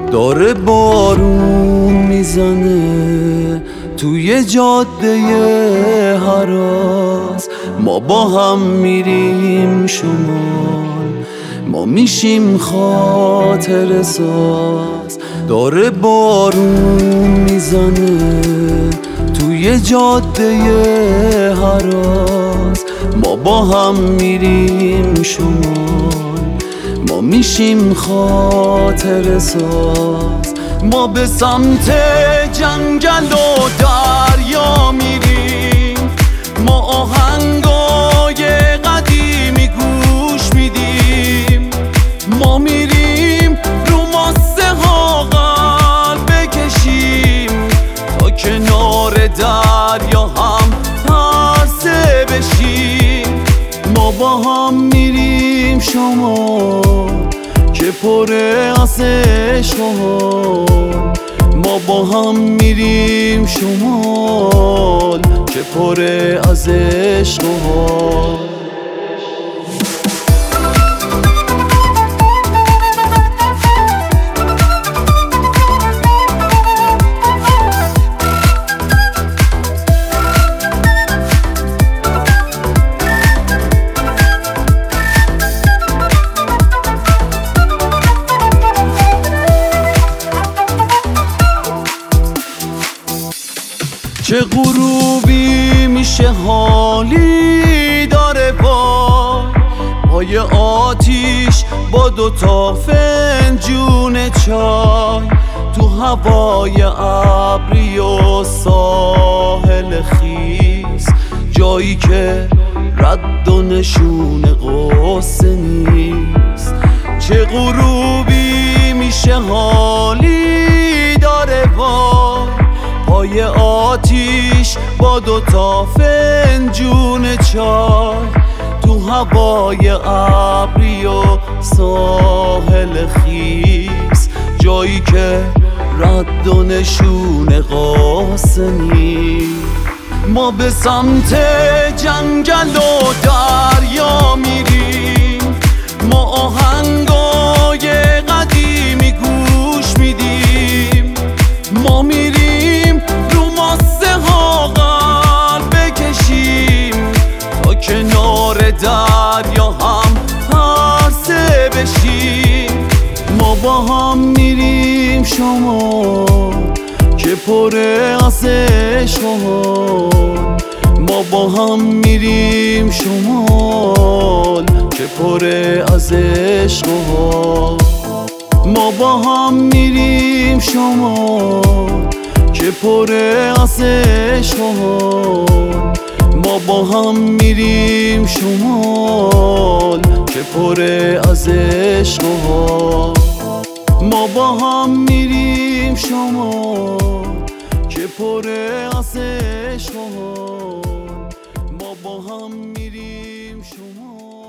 داره بارون میزنه توی جاده هراس، ما با هم میریم شمال، ما میشیم خاطر ساز. داره بارون میزنه توی جاده هراس، ما با هم میریم شمال، ما میشیم خاطر ساز. ما به سمت جنگل و دریا میریم، ما آهنگای قدیمی گوش میدیم، ما میریم رو ماسه ها قلب بکشیم تا کنار دریا هم پرسه بشیم. ما با هم میریم شمال که پره از عشق و حال، ما با هم میریم شمال که پره از عشق و حال. چه غروبی میشه حالی داره پای آتیش با 2 فنجون چای، تو هوای ابری و ساحل خیس، جایی که رد و نشون غصه نیست. چه غروبی میشه حالی داره پای آتیش با 2 فنجون چای، تو هوای ابری و ساحل خیس، جایی که رد و نشون غصه نیست. ما به سمت جنگل و دریا میریم، ما آهنگای قدیمی گوش میدیم، ما میریم رو ماسه ها قلب بکشیم تا کنار دریا هم پرسه بشیم. ما با هم میریم شمال که پره از عشق و حال، ما با هم میریم شمال که پره از عشق و حال. ما با هم میریم شمال که پره از عشق و حال، ما با هم میریم شمال که پره از عشق و حال. ما با هم میریم شمال که پره از عشق و حال، ما با هم میریم شمال.